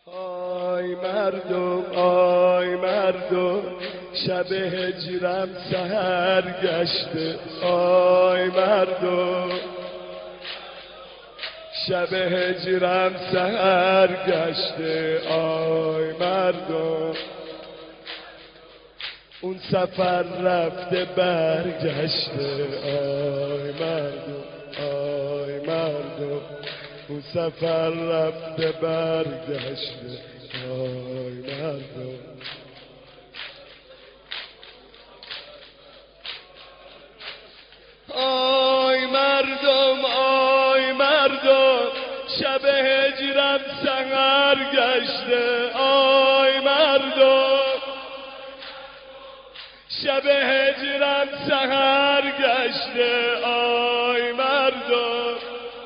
آی مردم آی مردم شب هجرم سحر گشته. آی مردم شب هجرم سحر گشته. آی مردم اون سفر رفته برگشته. آی مردم آی مردم اون سفر رفته برگشته. آی مردم آی مردم آی مردم شب هجرم سحر گشته. آی مردم شب هجرم سحر گشته. آی مردم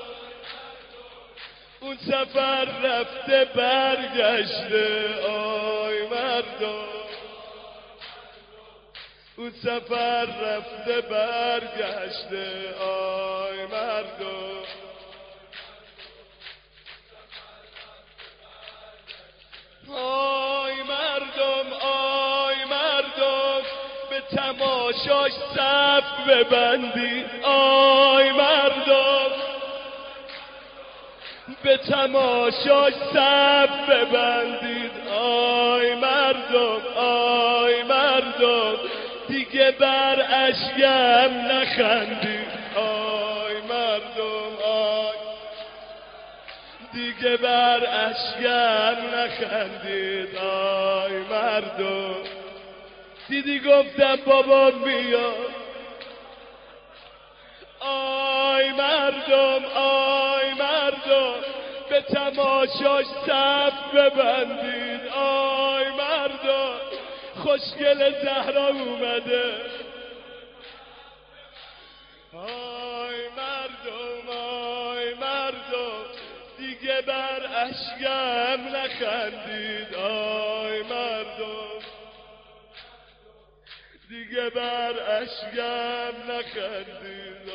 اون سفر رفته برگشته. آی مردم اون سفر رفته برگشته. آی مردم آی مردم آی مردم به تماشاش صف ببندید. آی مردم به تماشاش صف ببندید. آی مردم آی مردم دیگه بر اشکم نخندید. آی مردم آی دیگه بر اشکم نخندید. آی مردم دیدی گفتم بابا میاد. آی مردم آی مردم به تماشاش صف ببندید. آی مردم خوشگل زهرا اومده. آی مردم آی مردم دیگه بر اشکم نخندید. آی مردم دیگه بر اشکم نخندید.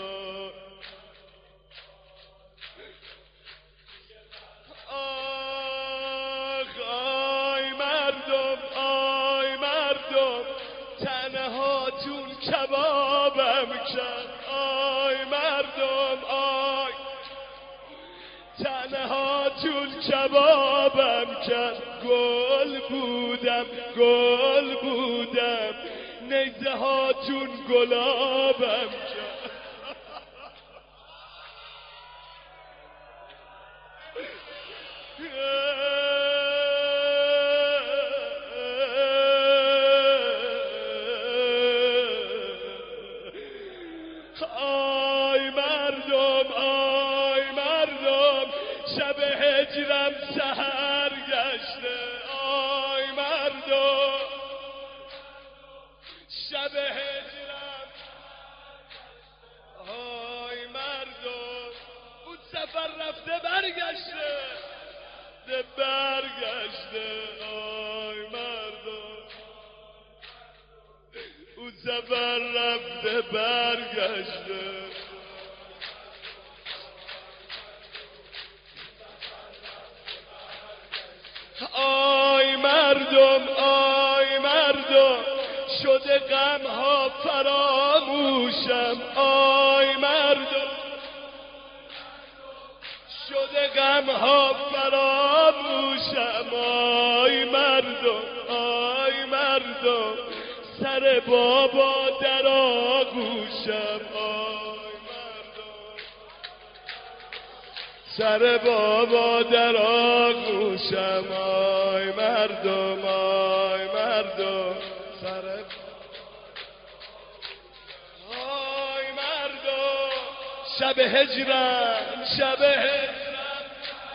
آخ آی مردم آی مردم تنهاتون کبابم کرد. آی مردم آی تنهاتون کبابم کرد. گل بودم گل بودم نیزه هاتون گلابم کرد. آی مردم آی مردم شب هجرم سحر گشته. آی مردم شب هجرم آی مردم اون سفر رفته برگشته برگشته. آی مردم اون سفر رفته برگشته. آی مردم آی مردم شده غم ها فراموشم. آی مردم شده غم ها فراموشم. آی مردم آی مردم سر بابا در آغوشم. آی مردم سر بابا در آغوشم. آی مردم آی مردم سر آی مردم شب هجرم شب هجرم.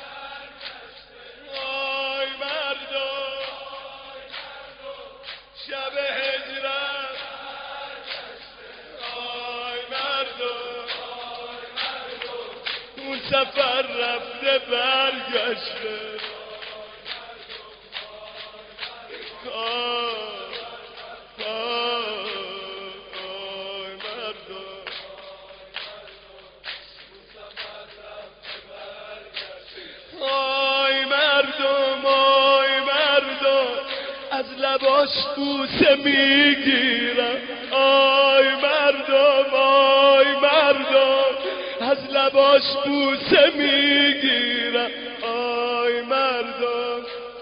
آی مردم شب هجرم. آی مردم اون سفر رفته برگشته. آی مردم آی مردم لباش بوسه میگیرم آی مردم آی مردم از لباش بوسه میگیرم آی مردم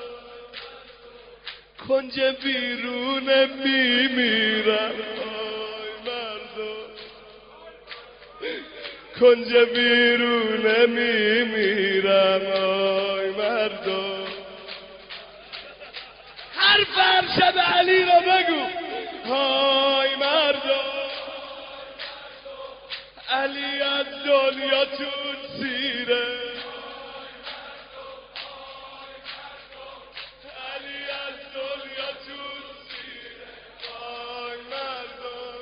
کنج بیرون میمیرم آی مردم کنج بیرون میمیرم آی مردم هر فرشب علی رو بگو آی مردم علی از دنیا تون سیره علی از دنیا تون سیره آی مردم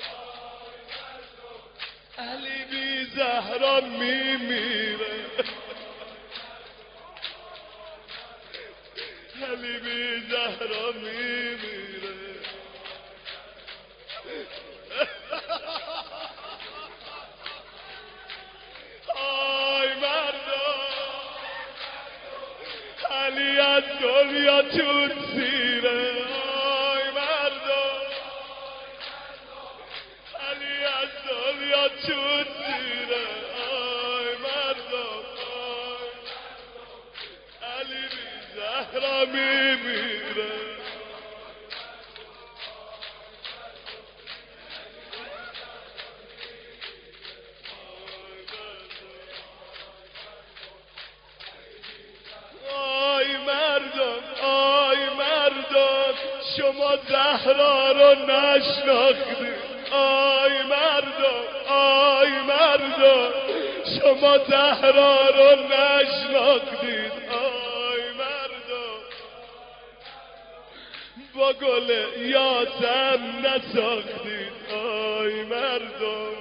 علی بی زهرا میمیره علی بی زهرا میمیره آی مردم علی از دنیا تون سیره آی مردم علی از دنیا تون سیره آی مردم علی بی زهرا میمیره آی مردم شما زهرا رو نشناختید آی مردم شما زهرا رو نشناختید آی مردم با گل یاسم نساختید آی مردم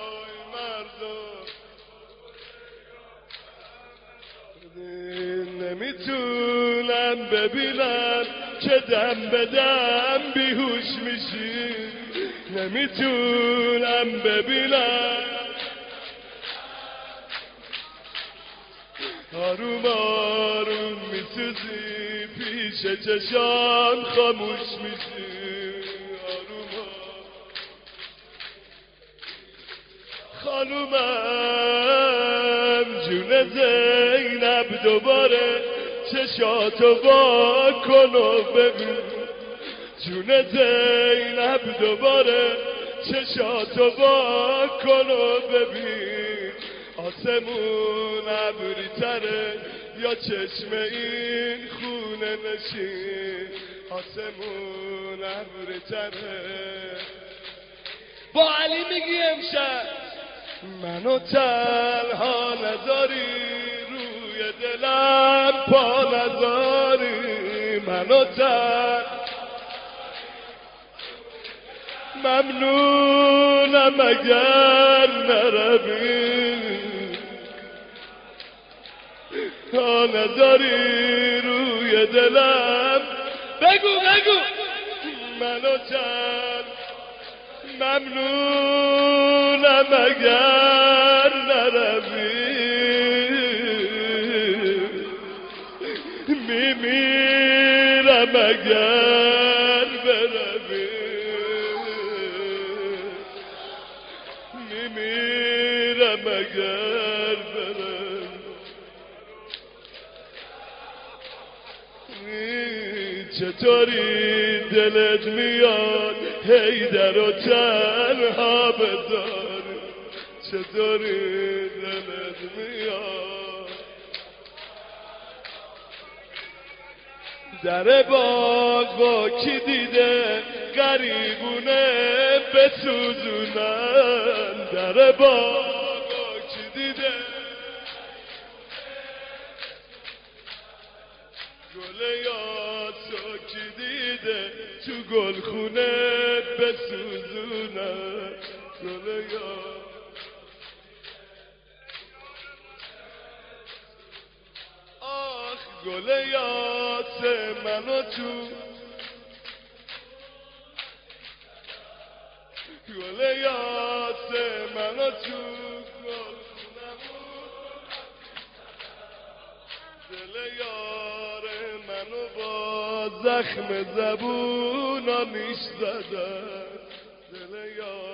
نمیتونم ببینم که دم به دم بیهوش میشی نمیتونم ببینم آروم آروم میسوزی پیش چشام خاموش میشی آروم خانومم جون زینب دوباره چشاتو وا کن و ببین جون زینب دوباره چشاتو وا کن و ببین آسمون ابری تره یا چشم این خونه نشین آسمون ابری تره با علی میگی امشب منو تنها نذاری روی دلم پا نذاری منو ممنونم اگر نروی تا نذاری روی دلم بگو منو ممنونم اگر نروی میمیرم اگر بروی میمیرم اگر بروی چطوری دلت میاد حیدر رو تنها بذاری چطوری دلت میاد در باغ با کی دیده غریبونه بسوزونن در باغ با کی دیده گل یاسو کی دیده تو گلخونه بسوزونن گل یاسو آخ گل یاسه منو تو گل یاسه منو تو دل یار منو با زخم زبونانش زدن دل یار